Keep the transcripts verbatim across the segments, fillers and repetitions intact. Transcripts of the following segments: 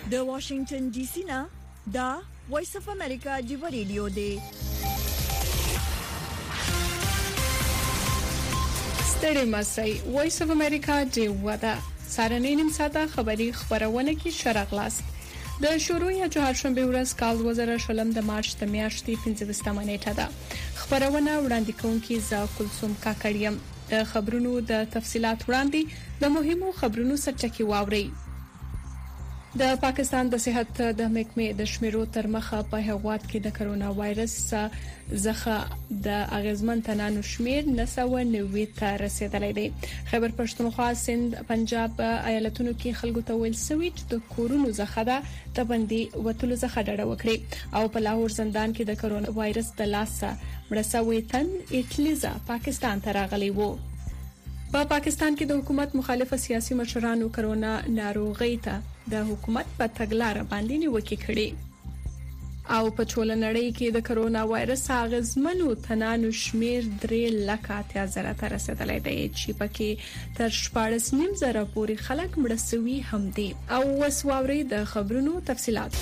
د واشنگټن ډي سي نه دا وایس اف امریکا دی ریډیو دی. ستړي مسئ وایس اف امریکا دی ودا سارنینم ساده خبری خبرونه کی شرغلاست د شروع یا چهارشنبه ورځ کال دو هزار شلم د مارچ د میاشتې پنځمه نیټه ده. خبرونه وړاندې کوونکی ز کلثوم کاکړیم. د خبرونو د تفصيلات وړاندې د مهمو خبرونو سرچکي واوري. د پاکستان د صحت د محکمې د شمیرو تر مخه په هغوات کې د کرونا وایرس څخه د اغیزمن تنانو شمیر نسو نوي ته رسیدلی دی. خیبر پښتونخوا، سند، پنجاب ایالتونو کې خلکو ته ویل شوی چې د کورونو څخه د تبندي وټلو څخه ډډه وکړي او په لاهور زندان کې د کرونا وایرس د لاسه مړسوي تن اټلیزا پاکستان ته راغلی وو. په پا پاکستان کې د حکومت مخالف سیاسي مشرانو کرونا ناروغي ته د حکومت په تګلارې باندې نیوکه کړې او په ټول نړۍ کې د کرونا وایرس اغیزمنو تنانو شمیر درې لکه اتیا زره ته رسیدلی دی چې پکې تر شپاړس نیم زره پورې خلک مړ شوي هم دي. او وسووري د خبرونو تفصيلات.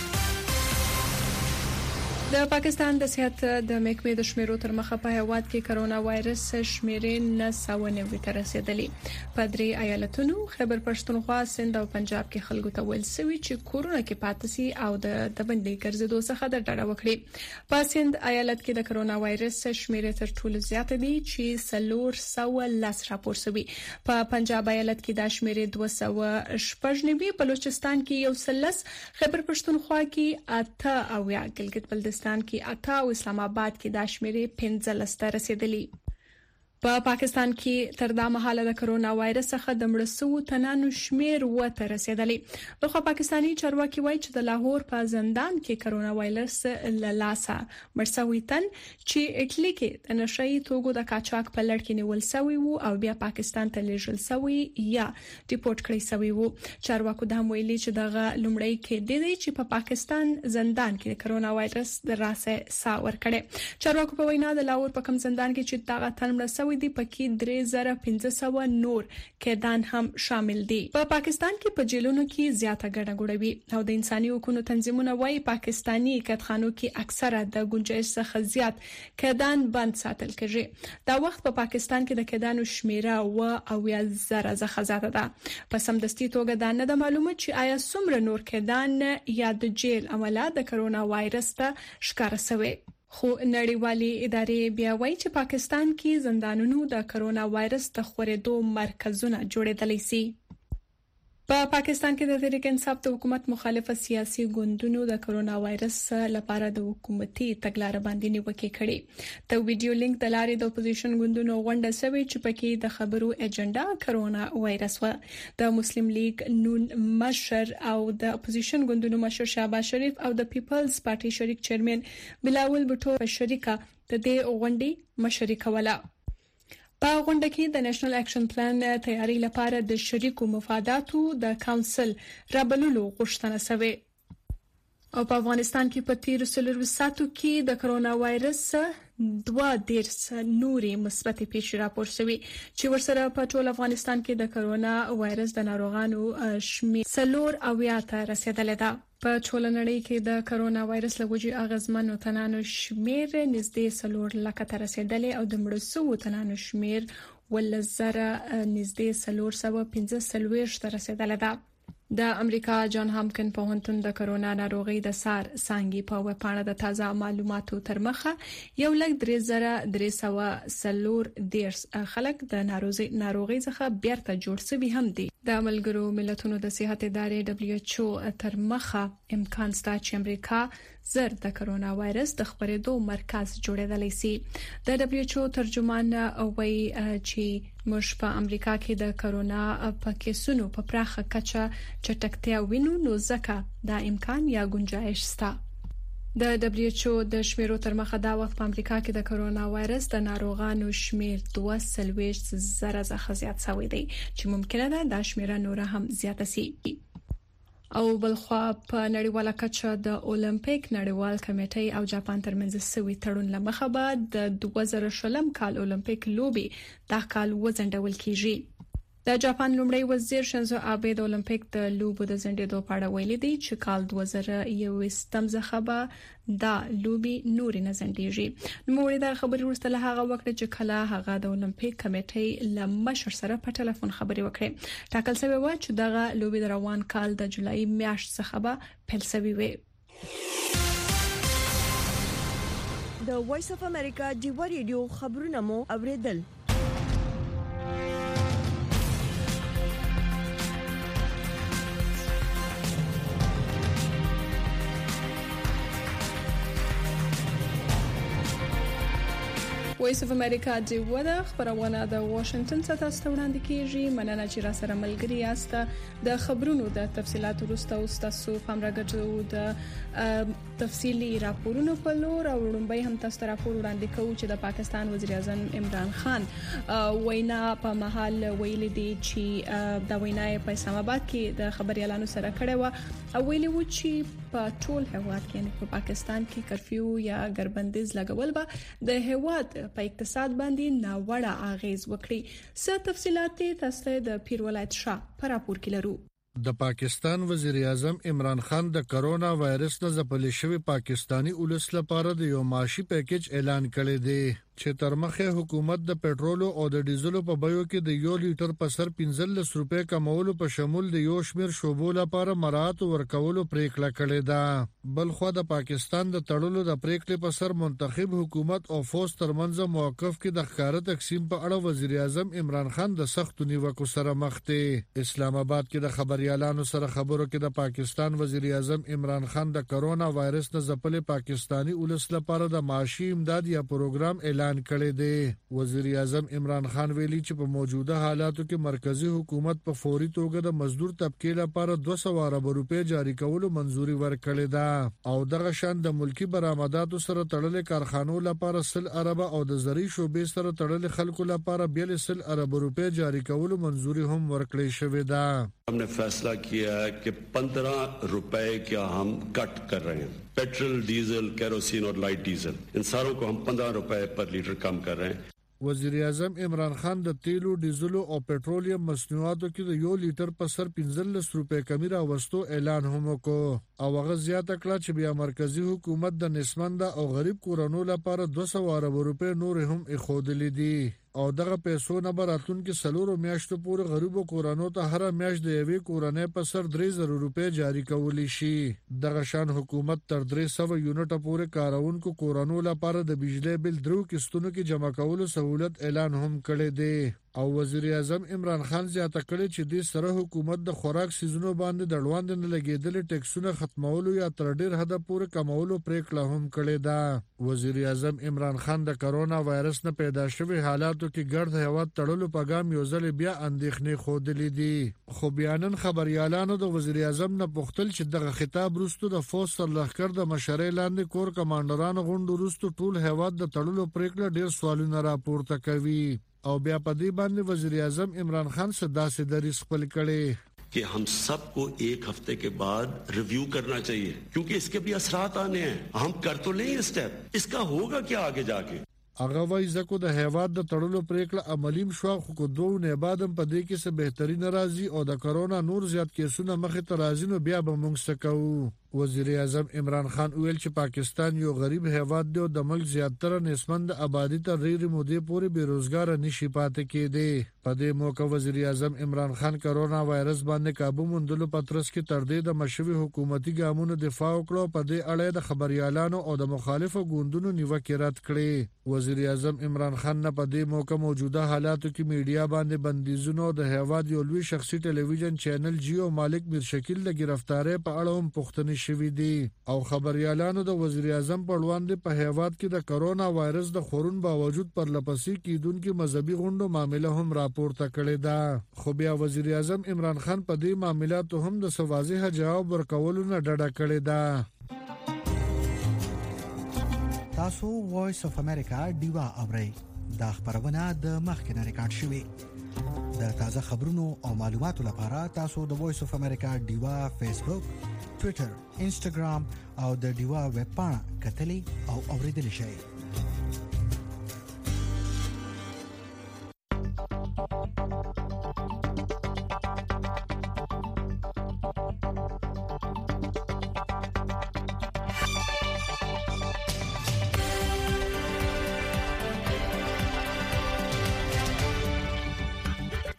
د پاکستان د صحت د محکمې د شمیرو تر مخه په هواد کې کرونا وایرس شمیرې نسو نوي ته رسیدلې. په درې ایالتونو خیبر پښتونخوا، سند او پنجاب کې خلکو ته ویل شوی چې کورونه کې پاتسي او د تبندي ګرځېدو څخه د ډډه وکړي. په سند ایالت کې د کرونا وایرس شمیرې تر ټولو زیات دي چې څلور سوه لس راپور شوی. په پنجاب ایالت کې د شمیرې دوه سوه شپږ نوي، بلوچستان کې یو سلس، خیبر پښتونخوا کې اته او یا ګلګت بلتستان کې اته او اسلام آباد کې د شمیرې پنځه لسته رسیدلی. په پا پاکستان کې تر دا مهاله د کرونا وایرس څخه د مړ شوو تنانو شمیر وته رسیدلی. بلخو پاکستانی چارواکي وایي چې د لاهور په زندان کې کرونا وایرس له لاسه مړ شوی تن چې اټلی کې د نشئی توغو د کاچاک په لړ کې نیول شوی وو او بیا پاکستان ته لیږل شوی یا ډیپورت کړی شوی وو. چارواکو د هم ویلي چې دغه لومړی کې د دې چې په پا پاکستان زندان کې د کرونا وایرس د راسه سا ور کړي. چارواکو په وینا د لاهور په کوم زندان کې چې دغه تن مړ شوی دی پکې درې زره پنځه سوه نور قیدان هم شامل دي. په پا پاکستان کې په جیلونو کې زیاته ګڼه ګوڼه او د انساني حقوقو تنظیمونه وايي پاکستانی قیدخانو کې اکثره د گنجائش څخه زیات قیدان بند ساتل کېږي. دا وخت په پا پاکستان کې د قیدانو شمیره و او یا زره څخه زیاته ده. په سمدستي توګه دا نه ده معلومه چې آیا څومره نور قیدان یا د جیل عمله د کرونا وایرس ته ښکار شوی. خو نړیوالي ادارې بیا وایي چې پاکستان کې زندانونو د کرونا وایرس د خورېدو مرکزونه جوړېدلی سي. په پاکستان کې د تحریک انصاف د حکومت مخالف سیاسي ګوندونو د کرونا وایرس لپاره د حکومتي تګلارې باندې نیوکه کړې. د ویډیو لینک د لارې د اپوزیشن ګوندونو غونډه شوې چې پکې د خبرو ایجنډا کرونا وایرس و. د مسلم لیگ نون مشر او د اپوزیشن ګوندونو مشر شهباز شریف او د پیپلز پارټي شریک چیرمن بلاول بوټو په شریکه د دې غونډې مشري کوله. په غونډه کې د نېشنل اکشن پلان تیاری لپاره د شریکو مفاداتو د کونسل رابللو غوښتنه شوه. او په افغانستان کې په تیر څلور ساعتو کې د کرونا وایرس دوه دیرش نوري مثبت پیښې راپور شوي چې ورسره په ټول افغانستان کې د کرونا وایرس د ناروغانو شمیر څلور اویا ته رسیدلی ده. په ټول نړۍ کې د کرونا وایرس لوجي اغیزمنو تنانو شمیر نږدې څلور لکه ته رسیدلی او د مړ شوو تنانو شمیر ولزره نږدې څلور سوه پنځه څلوېښت ته رسیدلی ده. د امریکا جان هاپکن پوهنتون د کرونا ناروغي د سار سانګي په وپاڼه د تازه معلوماتو تر مخه یو لک درې زره درې سوه څلور دیرش خلک د ناروغي ناروغي څخه بیرته جوړ شوي هم دي. د ملګرو ملتونو د صحت ادارې دبليو ایچ او تر مخه امکان شته چې امریکا زر د کرونا وایرس د خبرېدو مرکز جوړېدلی سي. د دبليو ایچ او ترجمان وایي چې موږ په امریکا کې د کرونا په کیسونو په پراخه کچه چټکتیا وینو نو ځکه دا امکان یا گنجائش شته. د دبليو ایچ او د شمیرو تر مخه دا وخت په امریکا کې د کرونا وایرس د ناروغانو شمیر دوه څلوېښت زره څخه زیات شوی دی چې ممکنه ده دا شمیره نور هم زیاته شي. او بلخوا په نړیواله کچه د اولمپیک نړیوال کمیټې او جاپان ترمنځ سوي تړون لمخه بعد د دوه زره شلم کال اولمپیک لوبي دا کال وځنډول کیږي. د جاپان لومړی وزیر شنزو آبه د اولمپیک د لوبو د ځنډېدو په اړه ویلي دی چې کال دوه زره یو څلوېښتم څخه به دا لوبي نور نه ځنډېږي. نو د خبري ورسته له هغه وخت چې کله هغه د اولمپیک کمیټې له مشر سره په ټلیفون خبري وکړي. ټاکل شوی و چې دغه لوبي د روان کال د جولای میاشت څخه به پیل شوي وي. د وایس اف امریکا ډیوا ریډیو خبرونه مو اوریدل. وایس اف امریکا د ودا خبرونه د واشنگټن څخه ستوړاندې کیږي. مننه چې را سره ملګری یاست. د خبرونو د تفصيلات وروسته او تاسو هم راګرځو د تفصيلي راپورونو په لور او لومبي هم تاسو راپور وړاندې کوو چې د پاکستان وزیر اعظم عمران خان وینا په محل ویلي دی چې د وینا په اسلام آباد کې د خبريالانو سره کړه و او ویلي و چې په ټول هیواد کې په پاکستان کې کرفیو یا ګربندیز لګول به د هیواد په اقتصاد باندې ناوړه اغیز وکړي. څه تفصيلات تاسو د پیر ولایت شاه پر راپور کې لرو. د پاکستان وزیر اعظم عمران خان د کرونا وایرس نه ځپل شوی پاکستانی اولس لپاره د یو معاشي پیکیج اعلان کړی دی چې تر مخه حکومت د پېټرول او د ډیزلو په بیو کې د یو لیټر په سر پنځلس روپے کمولو په شمول د یو شمیر شوبو لپاره مراعات ورکولو پریکړه کړې ده. بلخو د پاکستان د تړلو د پریکړې په سر منتخب حکومت او فوج ترمنځ موقف کې د ښکارا تقسیم په اړه وزیر اعظم عمران خان د سخت نیوکو سره مخ دی. اسلام آباد کې د خبريالانو سره خبرو کې د پاکستان وزیر اعظم عمران خان د کرونا وایرس نه ځپل پاکستانی اولس لپاره د معاشي امداد یا پروګرام اعلان کړی دی. وزیر اعظم عمران خان ویلي چې په موجوده حالاتو کې مرکزی حکومت په فوري توګه د مزدور طبقه لپاره دوه سوه ارب روپے جاری کولو منځوري ورکړې ده او دغه شان د ملکی برآمداتو سره تړلې کارخانو لپاره سل ارب او د زری شوبې سره تړلې خلکو لپاره بیل سل ارب روپے جاری کولو منځوري هم ورکړې شوې ده. हमने फैसला किया है कि पंद्रह रुपए का हम कट कर रहे हैं. पेट्रोल, डीजल, केरोसिन और लाइट डीजल इन सारों को हम पंद्रह रुपए पर लीटर कम कर रहे हैं. وزیر اعظم عمران خان د تیلو، ډیزلو او پټرولیم مصنوعاتو کې د یو لیټر په سر پنځلس روپے کمی راوستو اعلان هم وکړ او هغه زیاته کړه چې بیا مرکزی حکومت د نسبنده او غریب کورونو لپاره دوه سوه ارب روپے نور هم اخودلې دي او دغه پیسو نه براتون کې سلورو میاشتو پورې غریبو کورونو ته هر میاشت د یوې کورنۍ په سر درې زره روپے جاری کولی شي. دغه شان حکومت تر درې سوه یونټه پورې کارونکو کورونو لپاره د بجلی بل درو قسطونو کې جمع کولو سہولت اعلان هم کړی دی او وزیر اعظم عمران خان زیاته کړی چې د سره حکومت د خوراک سيزونو باندې د لوند نه لګیدل ټیکسونه ختمولو یا تر ډیر حد پورې کمولو پریکړه هم کړې ده. وزیر اعظم عمران خان د کرونا وایرس نه پیدا شوی حالاتو کې ګرد هیواد تړلو پیغام یو ځل بیا اندېښنې خودلې دي. خو بیانن خبريالانو د وزیر اعظم نه پوښتل چې دغه خطاب وروسته د فوج سرلښکر د مشرۍ لاندې کور کمانډرانو غونډو وروسته ټول هیواد د تړلو پریکړه ډیر سوالونه راپورته کوي او بیا په دې باندې وزیر اعظم عمران خان صدا سے دریس خپل کړي कि हम सबको एक हफ्ते के बाद रिव्यू करना चाहिए क्योंकि इसके भी असरात आने हैं. हम कर तो लें ये स्टेप, इसका होगा क्या आगे जाके. هغه وایي زکو د هیواد د تړلو پریکړه عملیم شو خو کو دوه نه بعدم په دې کې څه بهتري ناراضي او د کرونا نور زیات کیسونه مخه ته راځي نو بیا به موږ سکو. وزیر اعظم عمران خان ویل چې پاکستان یو غریب هیواد دی او د ملک زیاتره نسبند آبادی ته ډېری مودې پورې بیروزګار نشي پاتې کېدی. په دې موقع وزیر اعظم عمران خان کرونا وایرس باندې काबू موندلو پترس کې تر دې د مشوي حکومتي ګامونو دفاع وکړو. په دې اړه د خبريالانو او د مخالفو ګوندونو نیوکې رد کړې. وزیر اعظم عمران خان نه په دې موقع موجوده حالاتو کې میډیا باندې بندیزونو د هیواد یو لوی شخصي ټلویزیون چینل جیو مالک میر شکیل د گرفتارۍ په اړه هم پوښتنې شوې دي او خبريالانو د وزیر اعظم په وړاندې په هیواد کې د کرونا وایرس د خورون باوجود پر لپسې کیدونکو مذهبي غونډو معاملې هم راپورته کړې ده. خو بیا وزیر اعظم عمران خان په دې معاملاتو هم د واضح جواب ورکولو نه ډډه کړې ده. تاسو وایس اف امریکا دیوا اورئ. دا خبرونه د مخکنه ریکارډ شوې. د تازه خبرونو او معلوماتو لپاره تاسو د وایس اف امریکا دیوا فیسبوک، ټوئیټر، انسټاګرام او د دیوا ویب پاڼه کتلې او اوریدلې شئ.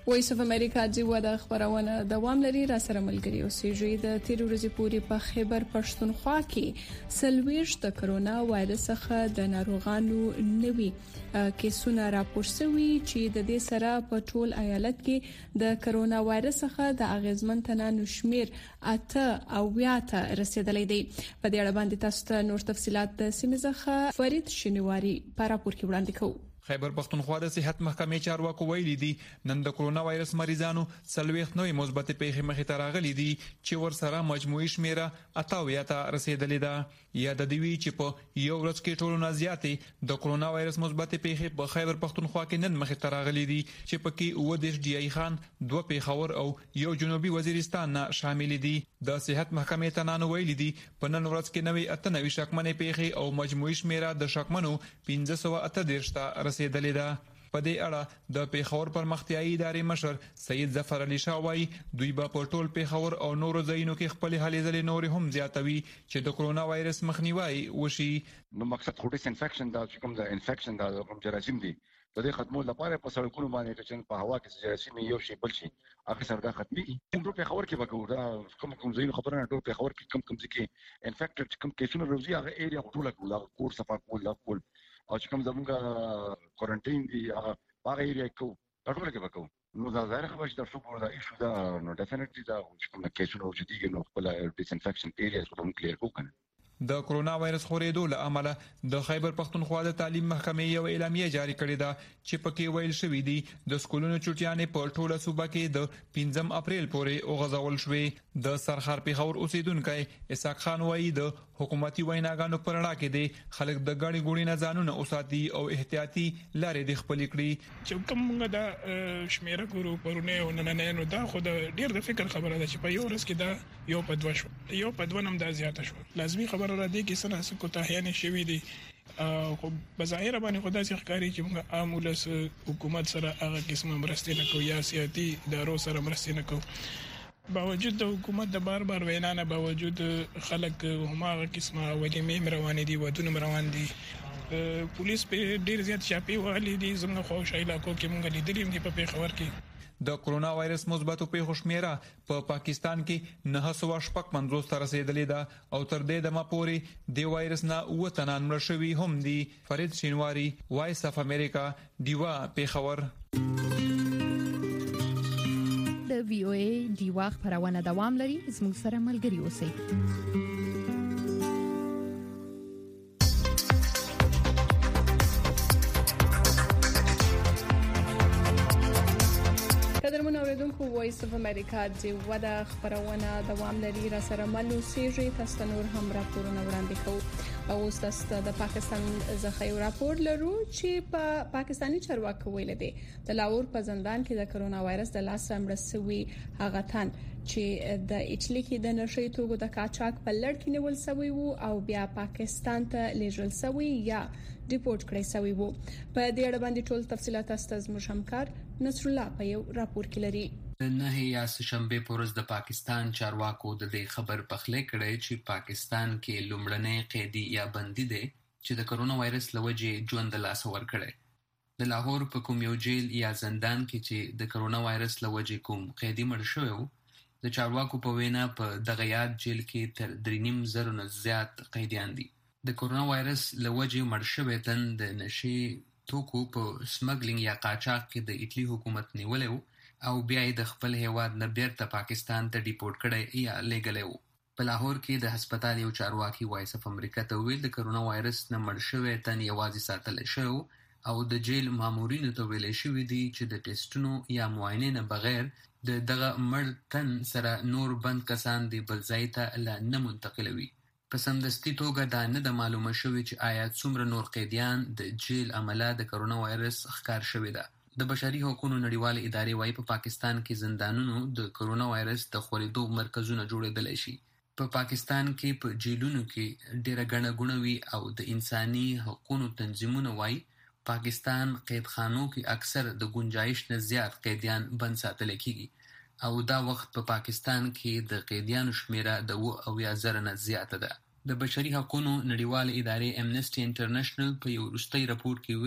وایس اف امریکا جیوا د خبرونه دوام لري. را سره ملګری اوسېږي. د تیر ورځې پورې په خیبر پښتونخوا کې سلويش د کرونا وایرس څخه د ناروغانو نوي کیسونه راپور شوي چې د دې سره په ټول ایالت کې د کرونا وایرس څخه د اغیزمن تنانو شمیر اته او یاته رسیدلې دی. په دې اړه باندې تاسو ته نور تفصيلات د سیمه څخه فرید شینواری په راپور کې وړاندې کوي. خیبر پښتونخوا د صحت محکمې چارواکو ویلي دي نن د کرونا وایرس مریضانو څلوېښت نوې مثبت پیښې مخې ته راغلي دي چې ورسره مجموعي شمیره اته اویا ته رسیدلې ده. یا د دوی چې په یو ورځ کې ټولو نه زیاتې د کرونا وایرس مثبت پیښې په خیبر پښتونخوا کې نن مخې ته راغلي دي چې پکې اوه دیرش ډي ای خان دوه پیښور او یو جنوبي وزیرستان نه شامل دي. د صحت محکمې تنانو ویلي دي په نن ورځ کې نوې اته نوې شکمنې پیښې او مجموعي شمیره د شکمنو پنځه سوه اته دیرش ته رسیدلې ده. په دې اړه د پیښور پرمختیايي ادارې مشر سید ظفر علي شاه وايي دوی به په ټول پیښور او نورو ځایونو کې خپل هلې ځلې نور هم زیاتوي چې د کرونا وایرس مخنیوي وشي. نو مقصد خو ډیس انفیکشن دا چې کوم د انفیکشن دا کوم جراثیم دي د دې ختمولو لپاره په سړکونو باندې چې په هوا کې جراثیم یو شی بل شي هغه سره دا ختمي. ټول پیښور کې وکړو دا کوم کوم ځایونه خبره نه ټول پیښور کې کم کم ځکه انفیکټډ کوم کیسونه راځي هغه ایریا ټول کول کور صفه کول کول او چې کوم زموږه کوارنټاین دی هغه هغه ایریا کو ټول کې وکړو. نو دا ظاهر خبره چې تاسو په دا ایشو دا نو ډیفینټلی دا چې کوم کیسونه وجودي نو خپل ډیس انفیکشن ایریاز کوم کلیر کو کنه. د کرونا وایرس خورېدو له امله د خیبر پښتونخوا د تعلیم محکمې یو اعلامیه جاری کړې ده چې پکې ویل شوی دی د سکولونو چټیانې په ټوله صوبه کې د پنځم اپریل پورې اوغځول شوې. د سرخار پیښور اوسیدونکو اسحاق خان وایي د حکومتي ویناګانو پر اړه کې دي خلک د غړي ګوړي نه ځانونه اوساتي او احتیاطي لارې د خپل کړی. چې کومه دا شمیره ګورو پرونه او نه نه نو دا خو د ډیر د فکر خبره ده چې په یو ورځ کې دا یو په دوه شو یو په دوه نم دا زیاته شو. لازمي خبره را دي کې سره څه کوتاهیانه شوي دي خو بظاهر باندې خدای څخه ښکاري چې موږ عامولس حکومت سره هغه قسمه مرستې نه کوو یا سیاسي ادارو سره مرستې نه کوو. باوجود د حکومت د بار بار وینا نه باوجود خلک هماغه قسمه ولېمې روانې دي ودونه روان دي. پولیس په ډیر زیات شاپي وهلي دي زموږ خوښ علاقو کې موږ لیدلې دي په پیښور کې. د کرونا وایرس مثبتو پیښو شمیره په پا پاکستان کې نه سوه شپږ پنځوس ته رسیدلې ده او تر دې دمه پورې د وایرس نه اوه تنان مړه شوي هم دي. فرید شینواری وایس اف امریکا دیوا پیښور. د وی او ای دیوا خبرونه دوام لري. زموږ سره ملګری اوسئ. قدرمن اوریدونکو وایس اف امریکا جیوا د خبرونه دوام لري. را سره ملو سیږي تاسو نور هم راپورونه وړاندې کوو. او تاسو د پاکستان څخه یو راپور لرو چې په پا پاکستانی چارواکو ویل دي د لاهور په زندان کې د کرونا وایرس د لاس امر سوي هغه تن چې د ایټلی کې د نشي توغو د کاچاک په لړ کې نیول شوی وو او بیا پاکستان ته لیږل شوی یا ډیپورت کړی شوی وو. په دې اړه باندې ټول تفصيلات تاسو زموږ همکار نصر الله په یو راپور کې لري. نه یا شنبه پورز د پاکستان چارواکو د دې خبر پخلی کړی چې پاکستان کې لومړنۍ قیدی یا بندي دي چې د کرونا وایرس لوجې ژوند لاس ور کړی. د لاهور په کوم یو جیل یا زندان کې چې د کرونا وایرس لوجې کوم قیدی مړ شوی وو د چارواکو په وینا په دغه یاد جیل کې تر درې نیم زره نه زیات قیدیان دي. د کرونا وایرس لوجې مړ شوی تن د نشي توکو په سمګلینګ یا قاچاق کې د ایټلی حکومت نیولې او بیا د خپل هیواد نه بیرته پاکستان ته ډیپورت کړي یا لېګلې وو. په لاهور کې د هسپتال یو چارواکي وایس اف امریکا ته ویل د کرونا وایرس نه مړ شوی تن یوازې ساتل شو او د جیل مامورینو ته ویل شوی دی چې د ټیسټونو یا معاینې نه بغیر د دغه مړ تن سره نور بند کسان دی بل ځای ته لا نه منتقلوي. په سمدستي توګه دا نه د معلومه شوی چې آیا څومره نور قیدیان د جیل عمله د کرونا وایرس ښکار شوی ده. د بشري حقوقو نړیوالې ادارې وايي په پاکستان کې زندانونو د کرونا وایرس د خورېدو مرکزونه جوړېدلی شي. په پا پاکستان کې په جیلونو کې ډېره ګڼه ګوڼه وي او د انساني حقوقو تنظیمونه وايي پاکستان قیدخانو کې اکثر د گنجائش نه زیات قیدیان بند ساتل کېږي او دا وخت په پا پاکستان کې د قیدیانو شمیره د اوه اویا زره نه زیاته ده. د بشري حقوقو نړیوالې ادارې امنسټي انټرنیشنل په یو وروستي راپور کې ویل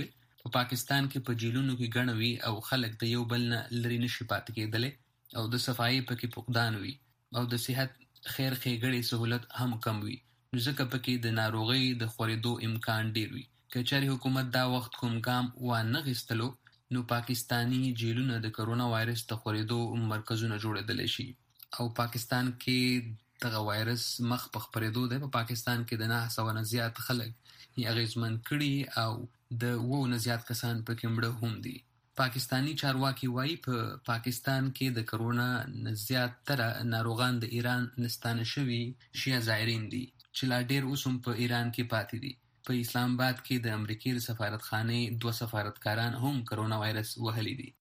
په پاکستان کې په جیلونو کې ګڼوي او خلک د یو بل نه لري نشي پاتې کېدلی او د صفایي پکې فقدان وي او د صحت خیر ښېګړې سهولت هم کم وي، نو ځکه پکې د ناروغۍ د خورېدو امکان ډیر وي. که چېرې حکومت دا وخت کوم ګام وانه غیستلو نو پاکستانی جیلونه د کرونا وایرس د خورېدو مرکزونه جوړېدلی شي او پاکستان کې دغه وایرس مخ په خپرېدو دی. په پاکستان کې د نهه سوه نه زیات خلک یې اغېزمن کړي او د اووه نه زیات کسان پکې مړه هم دي. پاکستانی چارواکي وایي په پا پاکستان کې د کرونا نه زیاتره ناروغان د ایران نستانه شوي شیعه زایرین دي چې لا ډېر اوس هم په ایران کې پاتې دي. په اسلام آباد کې د امریکې د سفارتخانې دوه سفارتکاران هم کرونا وایرس وهلي دي.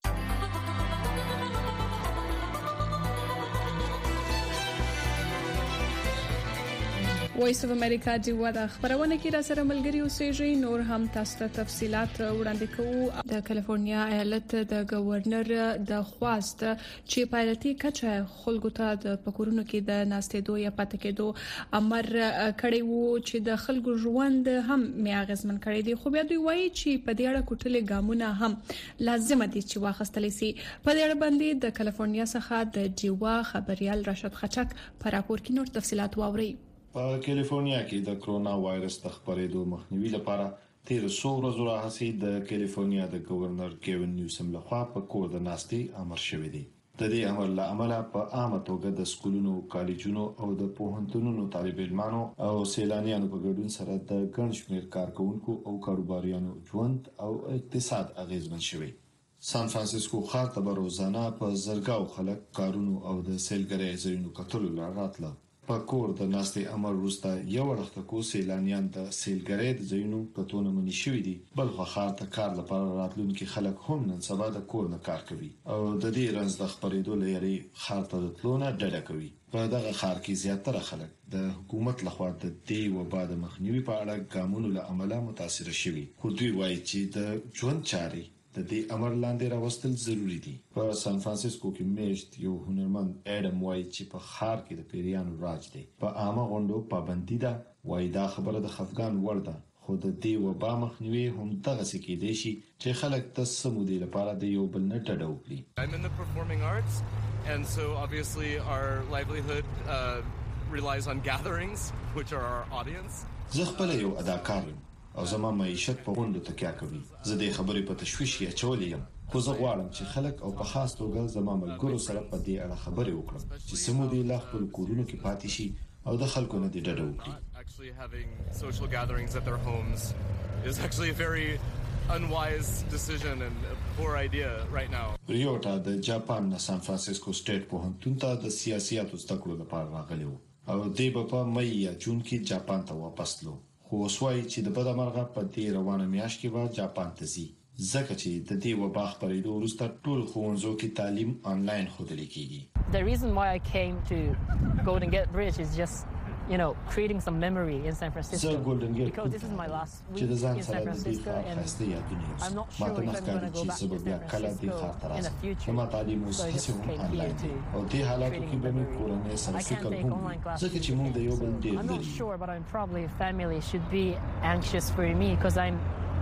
وایس اف امریکا دی ودا خبرونه کې را سره ملګری اوسېږي. نور هم تاسو ته تفصيلات وړاندې کوو. د کالیفورنیا ایالت د گورنر د خواست چې پایلټي کچه خلکو ته د پکورونو کې د ناستېدو یا پاتې کېدو امر کړی وو چې د خلکو ژوند هم میاغزمن کړی دی، خو بیا دوی وایي چې په دې اړه کوټلې ګامونه هم لازم دي چې واخیستل شي. په دې اړه باندې د کالیفورنیا څخه د جیوا خبريال راشد خچک پر راپور کې نور تفصيلات واوري. په کالیفورنیا کې د کرونا وایرس د خپرېدو مخنیوي لپاره تیر څو ورځې راهیسې د کالیفورنیا د گورنر ګیوین نیوسم لخوا په کور د ناستې امر شوی دی. د دې امر له امله په عامه توګه د سکولونو، کالجونو او د پوهنتونونو طالب علمانو او سیلانیانو په ګډون سره د ګڼ شمېر کارکونکو او کاروباریانو ژوند او اقتصاد اغیزمن شوی. سان فرانسیسکو ښار ته به روزانه په زرګاو خلک کارونو او د سیلګرۍ ځایونو کتلو لپاره راتله. په کور د ناستې امر وروسته یو وخت کو سیلانیان د سیلګرۍ د ځایونو کتونه منې شوې دي، بل خو ښار ته کار لپاره راتلونکي خلک هم نن سبا د کور نه کار کوي او د دې رنځ د خپرېدو لري ښار ته د تلو نه ډډه کوي. په دغه ښار کې زیاتره خلک د حکومت لخوا د دې وبا د مخنیوي په اړه ګامونو له امله متاثر شوي، خو دوی وایي چې د ژوند چاري د دې امر لاندې راوستل ضروری دي. په سان فرانسیسکو کې میشت یو هنرمند اډم وایي چې په ښار کې د پیریانو راج دی. په عامه غونډو پابندي ده، وایي دا خبره د خفګان وړ ده، خو د دې وبا مخنیوي هم دغه څه کېدای شي چې خلک د سمودي لپاره د یو بل نه ډډه وکړي. I'm in the performing arts and so obviously our livelihood uh, relies on gatherings which are our audience. زه خپل یو اداکار یم او زما معیشت په غونډو تکیه کوي. زه د خبرې په تشویش کې اچولې یم، خو زه غواړم چې خلک او په خاص توګه زما ملګرو سره په دې اړه خبرې وکړم چې سمودي لا خپل کورونو کې پاتې شي او د خلکو نه د ډډه وکړي. Actually having social gatherings at their homes is actually a very unwise decision and a poor idea right now. ریوټا د جاپان نه سان فرانسیسکو سټیټ پوهنتون ته د سیاسياتو زده کړو لپاره راغلی و او دې په مې یا جون کې جاپان ته واپس تلو، خو وسوي چې د بده مرغه په دې روانه میاشت کې به جاپان ته ځي ځکه چې د دې وبا خپرېدو وروسته ټول ښوونځو کې تعلیم آنلاین ښودل کېږي. The reason why I came to Golden Gate Bridge is just you know creating some memory in San Francisco so Golden Gate because this is my last week in San Francisco and I'm not sure if I'm going to go back to San Francisco in the future so I just came here to creating a memory. I can't take online classes I'm not sure but I'm probably family should be anxious for me because I'm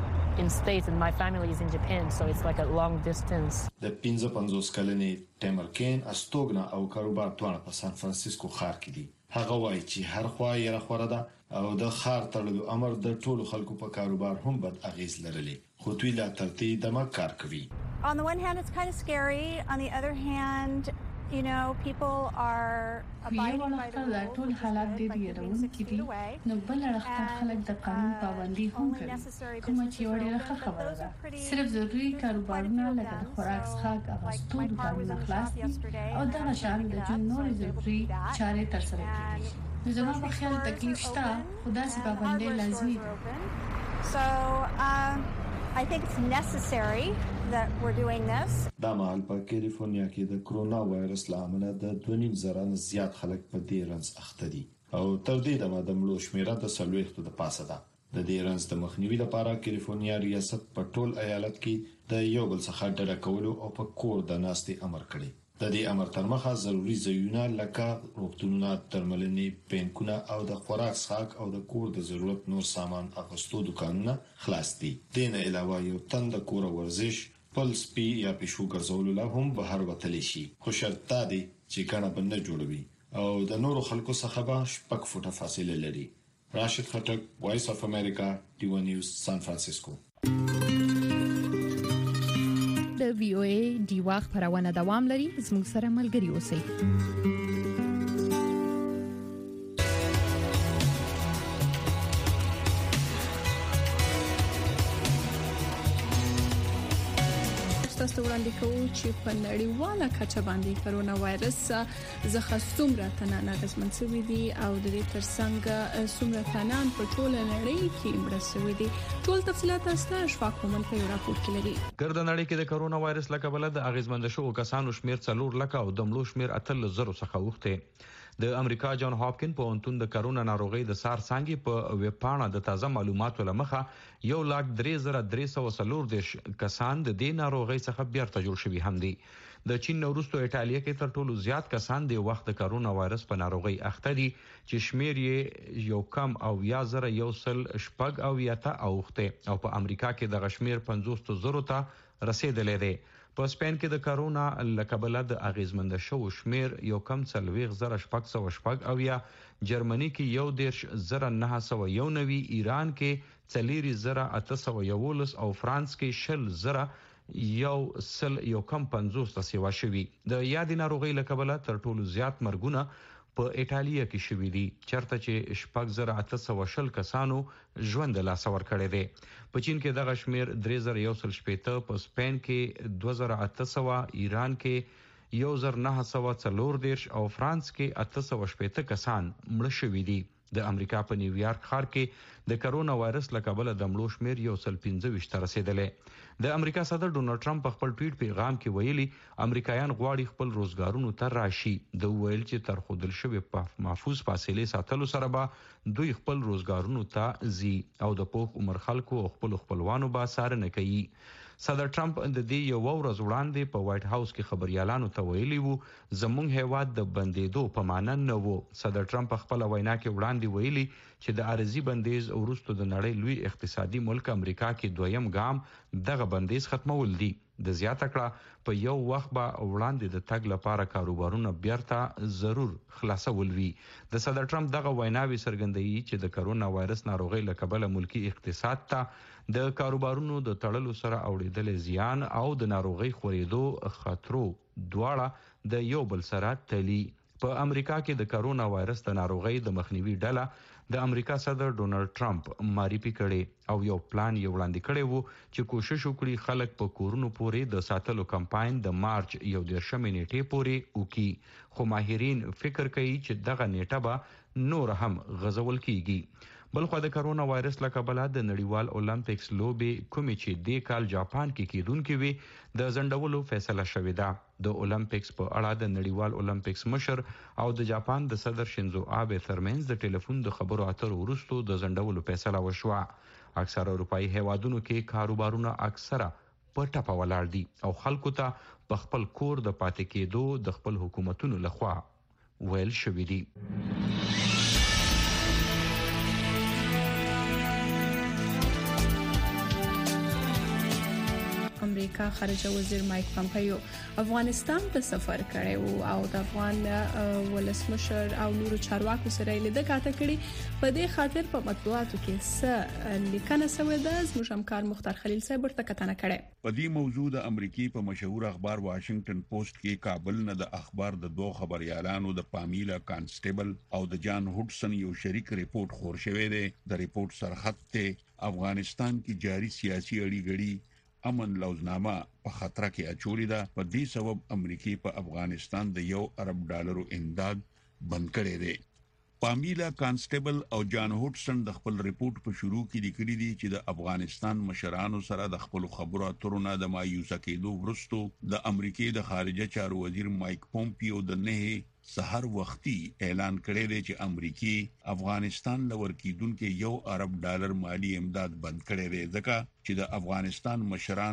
in States and my family is in Japan so it's like a long distance. د پنځه پنځوس کلنې ټیمرکین استوګنا او کاروبار توانه په سان فرانسیسکو ښار کې دي. هغه وایي چې هر خوا یې راخوره ده او د ښار تړلو امر د ټولو خلکو په کاروبار هم بد اغیز لرلی، خو دوی لا تر دې دمه کار کوي. On the one hand it's kind of scary, on the other hand you know people are abiding by the rules ټول حالات دې یادونکي دي، نو بل اړخ خلک د قانون پابندي هم کوي، کوم چې وړه خبره ده. صرف ضروري کاروبارونه لکه د خوراک څخه اغوستو دوکانونه خلاص دي او دا شان د جون نور ضروري چارې تر سره کیږي. نو زما په خیال تکلیف شته، خدا سي پابندي لازمي ده. So um I think it's necessary that we're doing this. دا مهال په کالیفورنیا کې د کرونا وایرس لامل د دوه نیم زره نه زیات خلک په دې رنځ اخته دي او تر دې دمه د مړو شمیره د څلوېښتو د پاسه ده. د دې رنځ د مخنیوي لپاره کالیفورنیا ریاست په ټول ایالت کې د یو بل څخه ډډه کولو او په کور د ناستې امر کړی. د دې امر تر مخه ضروري ځایونه لکه روغتونونه، درملنې، بانکونه او د خوراک څښاک او د کور د ضرورت نور سامان اغوستو دکانونه خلاص دي. دین علاوه یو تن د کور ورزش، پلس پی یا پښو ګرځولو له هم بهر وتلی شي، خو شرط دا دی چې کانه بنه جوړوي او د نورو خلکو څخه به شپږ فوټه فاصله لري. راشد خټک، وایس اف امریکا، ډیو نیوز، سان فرانسیسکو. د وی او ای ډیوا خبرونه دوام لري، زموږ سره ملګري اوسئ. تاسو وړاندې کوو چې په نړیواله کچه باندې کرونا وایرس څخه څومره تنان اغېزمن شوي دي او د دې ترڅنګ څومره تنان په ټوله نړۍ کې مړه شوي دي. ټول تفصيلات تاسو اشفاق کومن په یو راپور کې لري. ګرد نړۍ کې د کرونا وایرس له کبله د اغېزمن شوو کسانو شمیر څلور لک او د مړو شمیر اتل زرو څخه وخته. د امریکا جان هاپکن په انتون د کرونا ناروغي د سار څنګه په ویب پاڼه د تازه معلوماتو لمخه یو لاک درې زره درې سوه څلور دیش کسان د دې ناروغي څخه بیرته جوړ شوي هم دي. د چین نورستو ایتالیا کې تر ټولو زیات کسان د وخت د کرونا وایرس په ناروغي اخته دي چې شمیر یې یو کم او یا زره یو سل شپږ او یاته اوخته او په امریکا کې د غشمیر پنځوس زرو ته رسیدلې ده. په سپین کې د کرونا لکبله د اغیزمند شو شمیر یو کم څلويغ زره شپږ سوه شپږ او یا جرمني کې یو دیرش زره نه سوه یو نوي، ایران کې څلور زره اته سوه یولس او فرانس کې شل زره یو سل یو کم پنځوس ته سیوا شوي. د یاد ناروغي لکبله تر ټولو زیات مرګونه په ایتالیا کې شوي دي، چرته چې شپږ زره اته سوه شل کسانو ژوند له لاسه ورکړی دی. په چین کې دغه شمیر درې زره یو سل شپېته، په سپین کې دوه زره اته سوه، ایران کې یو زر نه سوه څلور دیرش او فرانس کې اته سوه شپېته کسان مړه شوي دي. د امریکا په نیویارک ښار کې د کرونا وایرس له کبله د مړو شمیر یو سل پنځه ویشت ته رسیدلی. د امریکا صدر ډونالد ټرمپ په خپل ټویټ پیغام کې ویلي امریکایان غواړي خپل روزګارونو ته راشي. د ویل چې تر خودل شوی په محفوظ فاصله ساتلو سره به دوی خپل روزګارونو ته زی او د پوخ عمر خلکو او خپل خپلوانو به ساتنه کوي. صدر ټرمپ د دې یو ورځ وړاندې په وایټ هاوس کې خبريالانو ته ویلي وو زموږ هیواد د بندیدو په معنا نه وو. صدر ټرمپ خپل وینا کې وړاندې ویلي چې د عارضی بندیز وروسته د نړۍ لوی اقتصادي ملک امریکا کې دویم ګام دغه بندیز ختمول دي. د زیاته کړه په یو وخت به وړاندې د تګ لپاره کاروبارونه بیرته ضرور خلاصول وي. د صدر ټرمپ دغه ویناوي څرګندوي چې د کرونا وایرس ناروغي له کبله ملکی اقتصاد ته د کاروبارونو د تړلو سره اوریدل زیان او د ناروغي خورېدو خطرو دواړه د یو بل سره تلی. په امریکا کې د کرونا وایرس د ناروغي د مخنیوي ډله د امریکا صدر ډونالد ټرمپ معرفي کړي او یو پلان یې وړاندې کړی وو چې کوشش وکړي خلک په کورونو پورې د ساتلو کمپاین د مارچ یو دیرشمې نیټې پورې وکړي. خو ماهرین فکر کوي چې دغه نیټه به نور هم غځول کیږي. بلخو د کرونا وایرس له کبله د نړیوال اولمپکس لوبې کومې چې د کال جاپان کې کیدونکې وي د ځنډولو فیصله شوې ده. د اولمپکس په اړه د نړیوال اولمپکس مشر او د جاپان د صدر شینزو آبه ترمنځ د ټلیفون د خبرو اترو وروسته د ځنډولو فیصله وشوه. اکثره اروپאי هیوادونو کې کاروبارونه اکثره په ټپه ولاړ دي او خلکو ته په خپل کور د پاتې کېدو د خپل حکومتونو لخوا ویل شوې دي. امریکا خارجه وزیر مایک پامپیو افغانستان ته سفر کړی او د افغان ولسمشر او نورو چارواکو سره لیدل کاته کړي. په دې خاطر په مطبوعاتو کې څه لیکنه شوې ده. زموږ همکار مختار خلیل صاحب ورته کتنه کړې. په دې موضوع د امریکای په مشهور اخبار واشنگټن پوسټ کې کابل نه د اخبار د دوه خبريالانو د پامیلا کانسټیبل او د جان هډسن یو شریک ریپورت خور شوی دی. د ریپورت سرخط ته افغانستان کې جاری سیاسي اړیګړي امن لوزنامه په خطر کې اچولې ده. په دې سبب امریکای په افغانستان د یو ارب ډالرو امداد بند کړی دی. پامیلا کانسټیبل او جان هډسن د خپل ریپورت په شروع کې لیکلي دي چې د افغانستان مشرانو سره د خپل خبرو اترو نه د مایوسه کېدو وروسته د امریکای د خارجه چارو وزیر مایک پومپیو د نه سحر وختي اعلان کړی دی چې امریکای افغانستان لور کېدونکو یو ارب ډالر مالی امداد بند کړی دی ځکه چې د افغانستان مشران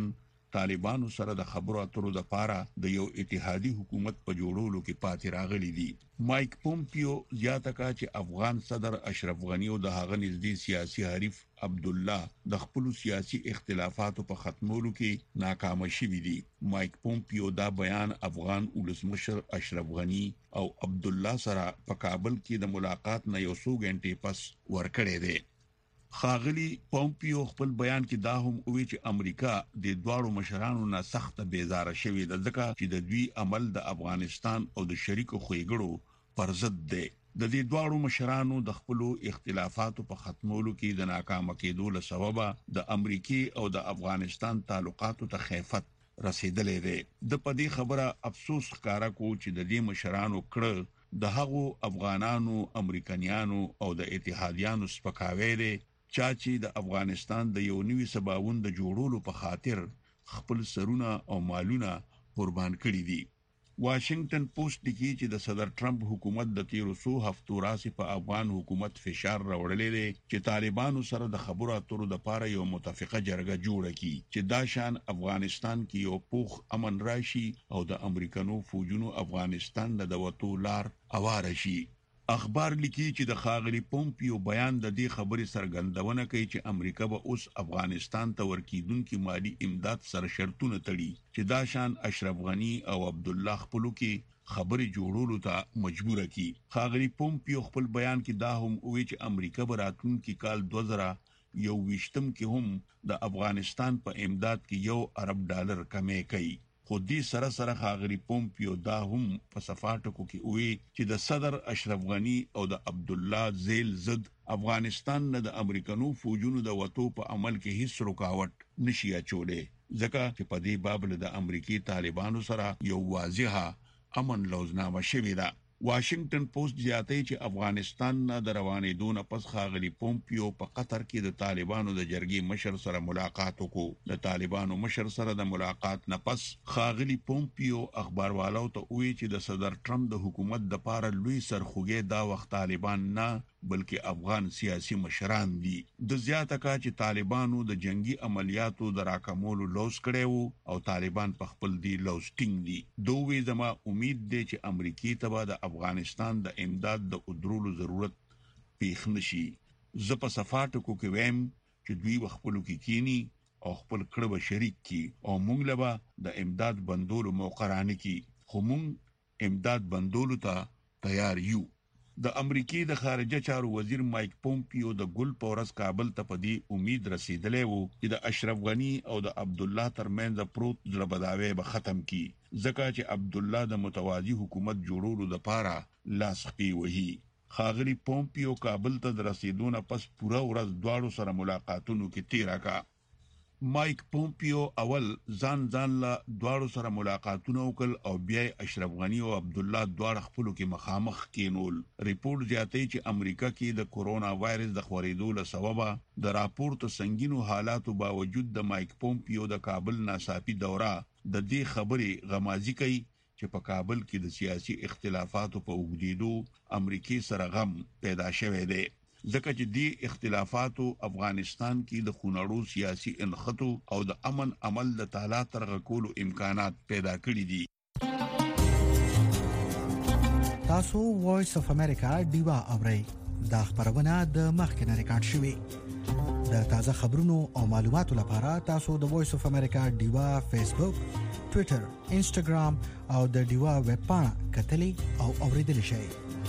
طالبانو سره د خبرو اترو لپاره د یو اتحادي حکومت په جوړولو کې پاتې راغلي دي. مایک پومپیو زیاته کړه چې افغان صدر اشرف غنی او د هغه نږدې سیاسي حریف عبد الله د خپل سیاسي اختلافاتو په ختمولو کې ناکام شوي دي. مایک پومپیو دا بیان افغان ولسمشر اشرف غنی او عبد الله سره په کابل کې د ملاقات نه یو څو غنټې پس ورکړی دی. خاغلی پومپیو خپل بیان کې دا هم وی چې امریکا د دواړو مشرانو نه سخت بیزاره شوې ده ځکه چې د دوی عمل د افغانستان او د شریکو خوګړو پر ضد دی. د دې دواړو مشرانو د خپل اختلافاتو په ختمولو کې د ناکام کېدو له سببه د امریکای او د افغانستان تعلقاتو ته خیفت رسیدلې ده. د پدې خبره افسوس ښکارا کو چې د دې مشرانو کړه د هغو افغانانو امریکایانو او د اتحادیانو سپکاوی دی چا چې د افغانستان د یو نوي سباوند د جوړولو په خاطر خپل سرونه او مالونه قربان کړي دي. واشنگټن پوسټ لیکي چې د صدر ټرمپ حکومت د تیرو څو هفتو راځي په افغان حکومت فشار راوړلې دي چې طالبانو سره د خبرو اترو لپاره یو متفقه جرګه جوړه کړي چې دا شان افغانستان کې یو پوخ امن راشي او د امریکانو فوجونو افغانستان د وټو لار اواره شي. اخبار لیکي چې د خاغلی پومپیو بیان د دې خبرې څرګندونه کوي چې امریکا به اوس افغانستان ته ورکیدونکو مالی امداد سره شرطونه تړي چې دا شان اشرف غنی او عبد الله خپلو کې خبرې جوړولو ته مجبور کړي. خاغلی پومپیو خپل بیان کې دا هم وی چې امریکا به راتلونکي کال دوه زره یو ویشتم کې هم د افغانستان په امداد کې یو ارب ډالر کمې کوي. خو دې سره سره خاغلی پومپیو دا هم په صفاتو کې وی چې د صدر اشرف غنی او د عبد الله ذیل ضد افغانستان نه د امریکانو فوجونو د وټو په عمل کې هیڅ رکاوټ نشي اچولې ځکه چې په دې باب له د امریکای طالبانو سره یو واضحه امن لوزنامه شوې ده. واشنگټن پوسټ زیاتوي چې افغانستان نه د روانېدو نه پس خاغلی پومپیو په قطر کې د طالبانو د جرګې مشر سره ملاقات وکړ. د طالبانو مشر سره د ملاقات نه پس خاغلی پومپیو اخباروالو ته وی چې د صدر ټرمپ د حکومت د پاره لوی سرخوږی دا وخت طالبان نه بلکې افغان سیاسي مشران دي. د زیاته کا چې طالبانو د جنگي عملیاتو د راکمولو لوز کړي او طالبان په خپل دی لوز ټینګ دي. دوی زما امید دی چې امریکای ته د افغانستان د امداد د ادرولو ضرورت پیښ نشي. زه په صفاتو کې ویم چې دوی خپل کې کینی او خپل کړه شریک کی او موږ له د امداد بندولو موقرانه کی خو موږ امداد بندولو ته تیار یو. د امریکای د خارجه چارو وزیر مایک پومپیو د ګل پورس کابل ته په دې امید رسیدلې وو چې د اشرف غنی او د عبد الله ترمنځ پروت ځړبداوی به ختم کی ځکه چې عبد الله د متوازی حکومت جوړولو لپاره لاس خپي وهي. خاغلی پومپیو کابل ته د رسیدونه پس پوره ورځ دواړو سره ملاقاتونو کې تیرا کا. مایک پومپیو اول ځان ځان له دواړو سره ملاقاتونه وکړ او بیا اشرف غنی او عبد الله دواړه خپلو کې مخامخ کېنول. ریپورت زیاتوي چې امریکا کې د کورونا وایرس د خورېدو له سببه د راپورټ سنگینو حالاتو باوجود د مایک پومپیو د کابل ناڅاپي دوره د دې خبرې غمازي کوي چې په کابل کې د سیاسي اختلافاتو په وګړېدو امریکای سره غم پیدا شوی دی ځکه چې دې اختلافاتو افغانستان کې د خونړو سیاسي انخطو او د امن عمل د تعالی ترغه کولو امکانات پیدا کړی دي. تاسو وایس اف امریکا دیوا اورئ دا خبرونه د مخکنه ریکارډ شوې. د تازه خبرونو او معلوماتو لپاره تاسو د وایس اف امریکا دیوا فیسبوک، ټوئیټر، انسټاګرام او د دیوا ویب پاڼه کتلې او اوریدل شئ.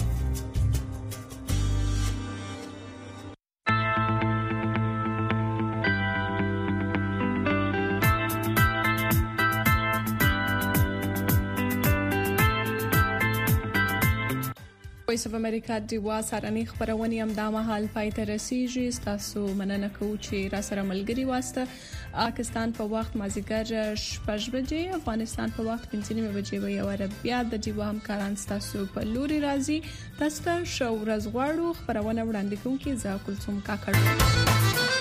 وایس اف امریکا دیوا سارنی خبرونه هم د مهال پای ته رسیږي. تاسو مننه کوم چې را سره ملګری واسطه. پاکستان په وخت مازیګر شپږ بجې، افغانستان په وخت پنځه نیمه بجې وي او عربیا د دیوا همکاران تاسو په لوري راځي. تاسو ته شو ورځ غواړو. خبرونه وړاندې کوونکې زه کلثوم کاکړ.